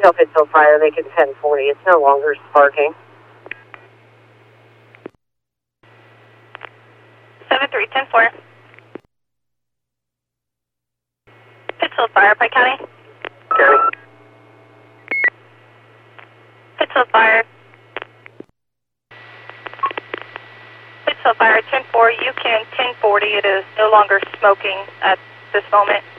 tell Pittsfield Fire they can 1040. It's no longer sparking. 73-10-4. Pittsfield Fire, Pike County. County. Pittsfield Fire. Pittsfield Fire, 10-4. You can 1040. It is no longer smoking at this moment.